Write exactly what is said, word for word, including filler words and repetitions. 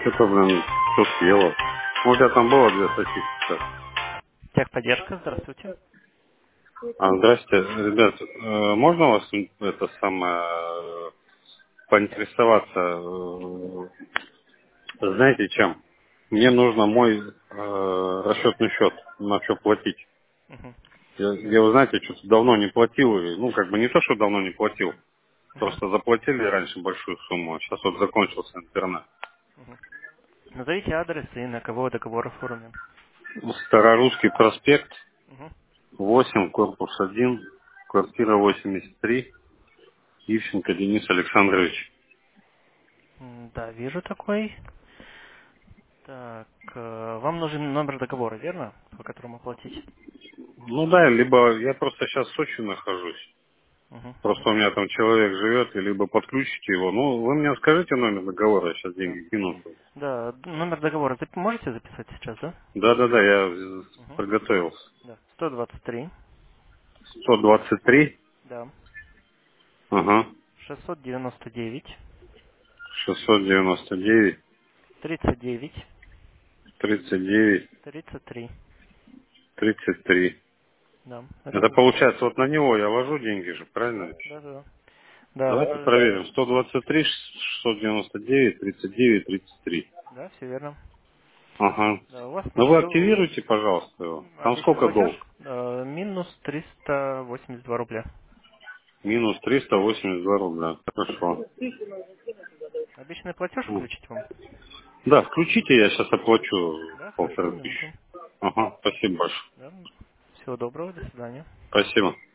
Что-то, блин, что съела. Ну, у тебя там было две сосиски. Техподдержка, здравствуйте. А, здрасте, ребят, э, можно у вас м, это самое э, поинтересоваться, э, знаете чем? Мне нужно мой э, расчетный счет, на что платить. Мгм. Я, я, вы знаете, что-то давно не платил, и, ну, как бы не то, что давно не платил, Мгм. просто заплатили раньше большую сумму, а сейчас вот закончился интернет. Мгм. Назовите адрес и на кого договор оформлен. Старорусский проспект, Мгм. восемь, корпус один, квартира восемьдесят три. Ивченко Денис Александрович. М, Да, вижу такой. Так, э, вам нужен номер договора, верно? По которому оплатить? Ну да, либо я просто сейчас в Сочи нахожусь. Мгм. Просто у меня там человек живет, и либо подключите его. Ну, вы мне скажите номер договора, я сейчас Да. деньги кину. Да, д- номер договора зап- можете записать сейчас, да? Да-да-да, я Мгм. приготовился. Да. сто двадцать три. сто двадцать три, Да. ага, шестьсот девяносто девять. шестьсот девяносто девять, тридцать девять. тридцать девять, тридцать три. тридцать три. Да, это Это мой. получается, вот на него я вожу деньги же, правильно? Да, да, да. Да, Давайте вы... проверим. сто двадцать три, шестьсот девяносто девять, тридцать девять, тридцать три. Да, все верно. Ага. Да, у вас на Ну вы счету активируйте, пожалуйста, его. Там обычный сколько платеж долг? э, минус триста восемьдесят два рубля. Минус триста восемьдесят два рубля. Хорошо. Обычный платеж М. включить вам? Да, включите, я сейчас оплачу Да, хорошо, полторы минуту. тысячи. Ага, спасибо большое. Да. Всего доброго, до свидания. Спасибо.